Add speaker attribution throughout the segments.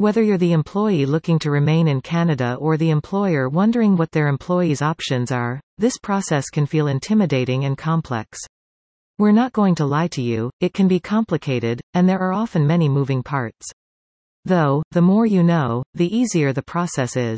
Speaker 1: Whether you're the employee looking to remain in Canada or the employer wondering what their employees' options are, this process can feel intimidating and complex. We're not going to lie to you, it can be complicated, and there are often many moving parts. Though, the more you know, the easier the process is.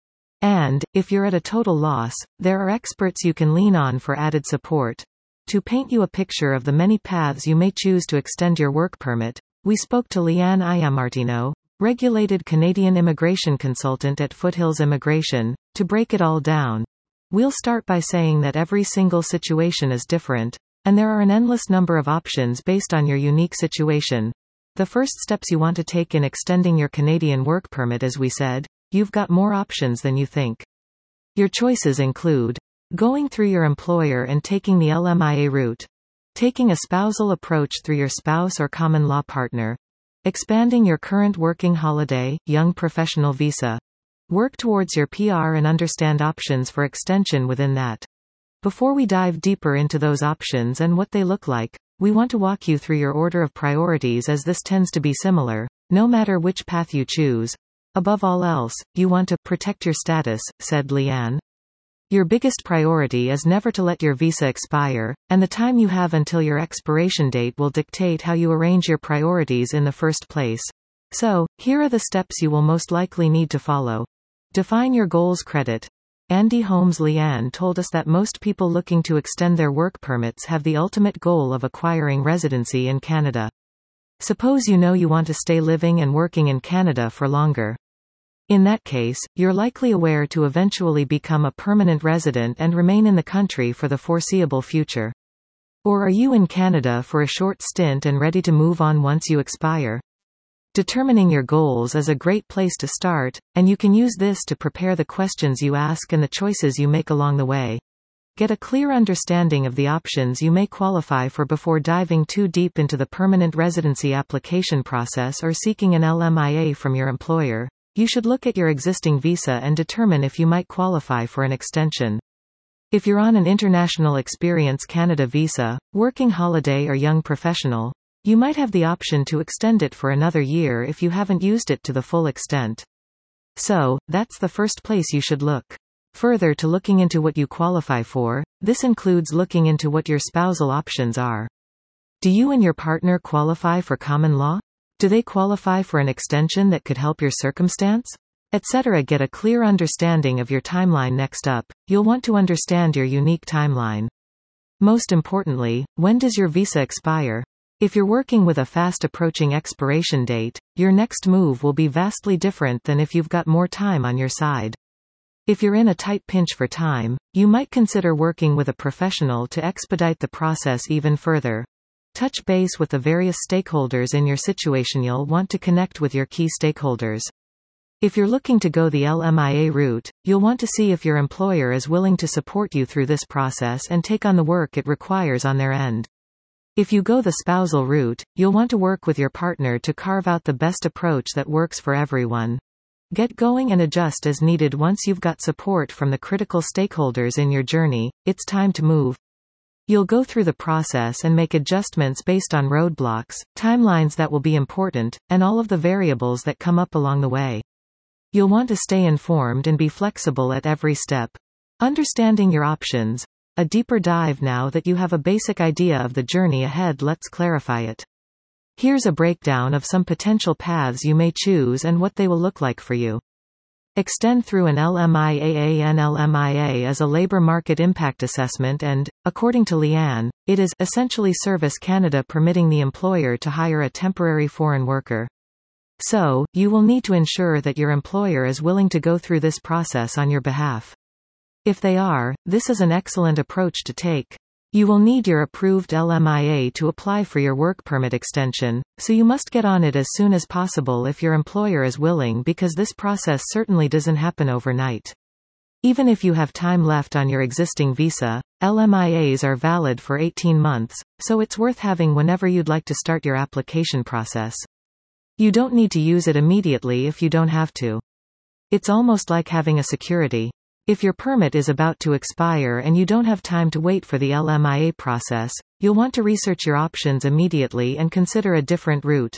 Speaker 1: And, if you're at a total loss, there are experts you can lean on for added support. To paint you a picture of the many paths you may choose to extend your work permit, we spoke to Leanne Iamartino, regulated Canadian immigration consultant at Foothills Immigration. To break it all down, we'll start by saying that every single situation is different, and there are an endless number of options based on your unique situation. The first steps you want to take in extending your Canadian work permit, as we said, you've got more options than you think. Your choices include going through your employer and taking the LMIA route, taking a spousal approach through your spouse or common law partner, expanding your current working holiday, young professional visa. Work towards your PR and understand options for extension within that. Before we dive deeper into those options and what they look like, we want to walk you through your order of priorities, as this tends to be similar, no matter which path you choose. Above all else, you want to protect your status, said Leanne. Your biggest priority is never to let your visa expire, and the time you have until your expiration date will dictate how you arrange your priorities in the first place. So, here are the steps you will most likely need to follow. Define your goals. Credit. Andy Holmes. Leanne told us that most people looking to extend their work permits have the ultimate goal of acquiring residency in Canada. Suppose you know you want to stay living and working in Canada for longer. In that case, you're likely aware to eventually become a permanent resident and remain in the country for the foreseeable future. Or are you in Canada for a short stint and ready to move on once you expire? Determining your goals is a great place to start, and you can use this to prepare the questions you ask and the choices you make along the way. Get a clear understanding of the options you may qualify for before diving too deep into the permanent residency application process or seeking an LMIA from your employer. You should look at your existing visa and determine if you might qualify for an extension. If you're on an International Experience Canada visa, working holiday or young professional, you might have the option to extend it for another year if you haven't used it to the full extent. So, that's the first place you should look. Further to looking into what you qualify for, this includes looking into what your spousal options are. Do you and your partner qualify for common law? Do they qualify for an extension that could help your circumstance? Etc. Get a clear understanding of your timeline. Next up, you'll want to understand your unique timeline. Most importantly, when does your visa expire? If you're working with a fast approaching expiration date, your next move will be vastly different than if you've got more time on your side. If you're in a tight pinch for time, you might consider working with a professional to expedite the process even further. Touch base with the various stakeholders in your situation. You'll want to connect with your key stakeholders. If you're looking to go the LMIA route, you'll want to see if your employer is willing to support you through this process and take on the work it requires on their end. If you go the spousal route, you'll want to work with your partner to carve out the best approach that works for everyone. Get going and adjust as needed. Once you've got support from the critical stakeholders in your journey, it's time to move. You'll go through the process and make adjustments based on roadblocks, timelines that will be important, and all of the variables that come up along the way. You'll want to stay informed and be flexible at every step. Understanding your options. A deeper dive. Now that you have a basic idea of the journey ahead, let's clarify it. Here's a breakdown of some potential paths you may choose and what they will look like for you. Extend through an LMIA. An LMIA is a labor market impact assessment and, according to Leanne, it is essentially Service Canada permitting the employer to hire a temporary foreign worker. So, you will need to ensure that your employer is willing to go through this process on your behalf. If they are, this is an excellent approach to take. You will need your approved LMIA to apply for your work permit extension, so you must get on it as soon as possible if your employer is willing, because this process certainly doesn't happen overnight. Even if you have time left on your existing visa, LMIAs are valid for 18 months, so it's worth having whenever you'd like to start your application process. You don't need to use it immediately if you don't have to. It's almost like having a security. If your permit is about to expire and you don't have time to wait for the LMIA process, you'll want to research your options immediately and consider a different route.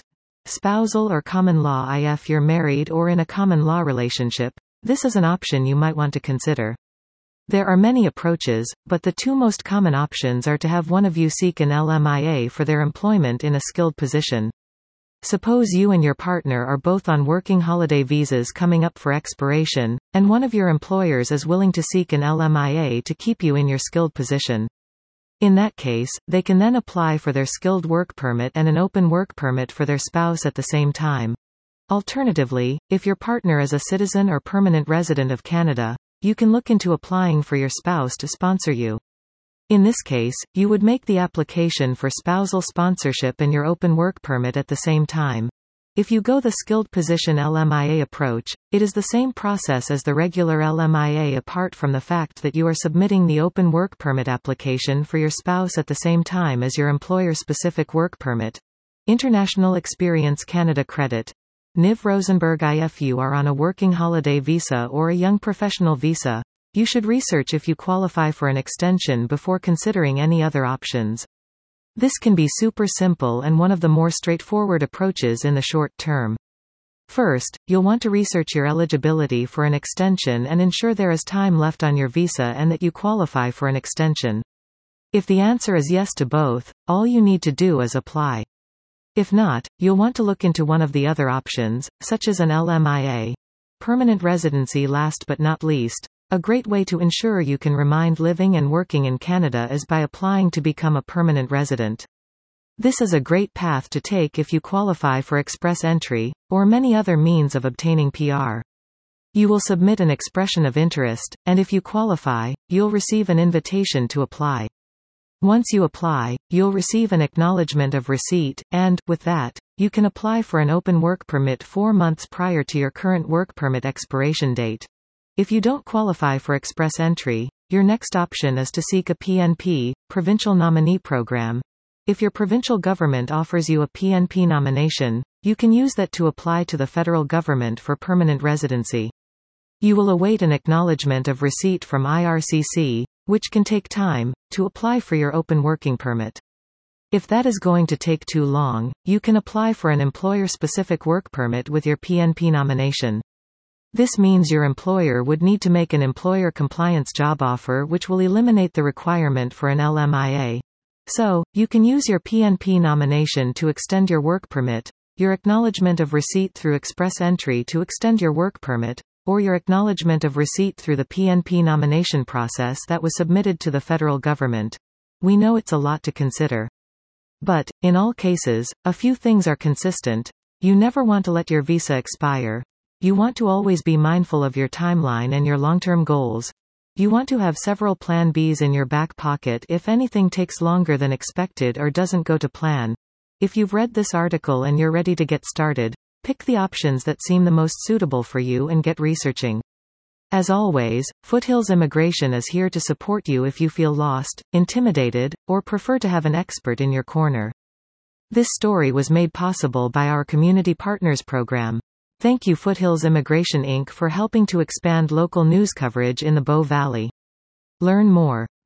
Speaker 1: Spousal or common law. If you're married or in a common law relationship, this is an option you might want to consider. There are many approaches, but the two most common options are to have one of you seek an LMIA for their employment in a skilled position. Suppose you and your partner are both on working holiday visas coming up for expiration, and one of your employers is willing to seek an LMIA to keep you in your skilled position. In that case, they can then apply for their skilled work permit and an open work permit for their spouse at the same time. Alternatively, if your partner is a citizen or permanent resident of Canada, you can look into applying for your spouse to sponsor you. In this case, you would make the application for spousal sponsorship and your open work permit at the same time. If you go the skilled position LMIA approach, it is the same process as the regular LMIA apart from the fact that you are submitting the open work permit application for your spouse at the same time as your employer-specific work permit. International Experience Canada Credit. Niv Rosenberg. If you are on a working holiday visa or a young professional visa, you should research if you qualify for an extension before considering any other options. This can be super simple and one of the more straightforward approaches in the short term. First, you'll want to research your eligibility for an extension and ensure there is time left on your visa and that you qualify for an extension. If the answer is yes to both, all you need to do is apply. If not, you'll want to look into one of the other options, such as an LMIA. Permanent residency. Last but not least, a great way to ensure you can remain living and working in Canada is by applying to become a permanent resident. This is a great path to take if you qualify for express entry, or many other means of obtaining PR. You will submit an expression of interest, and if you qualify, you'll receive an invitation to apply. Once you apply, you'll receive an acknowledgement of receipt, and, with that, you can apply for an open work permit 4 months prior to your current work permit expiration date. If you don't qualify for express entry, your next option is to seek a PNP, Provincial Nominee Program. If your provincial government offers you a PNP nomination, you can use that to apply to the federal government for permanent residency. You will await an acknowledgement of receipt from IRCC, which can take time, to apply for your open working permit. If that is going to take too long, you can apply for an employer-specific work permit with your PNP nomination. This means your employer would need to make an employer compliance job offer which will eliminate the requirement for an LMIA. So, you can use your PNP nomination to extend your work permit, your acknowledgement of receipt through express entry to extend your work permit, or your acknowledgement of receipt through the PNP nomination process that was submitted to the federal government. We know it's a lot to consider. But, in all cases, a few things are consistent. You never want to let your visa expire. You want to always be mindful of your timeline and your long-term goals. You want to have several plan Bs in your back pocket if anything takes longer than expected or doesn't go to plan. If you've read this article and you're ready to get started, pick the options that seem the most suitable for you and get researching. As always, Foothills Immigration is here to support you if you feel lost, intimidated, or prefer to have an expert in your corner. This story was made possible by our Community Partners program. Thank you Foothills Immigration Inc. for helping to expand local news coverage in the Bow Valley. Learn more.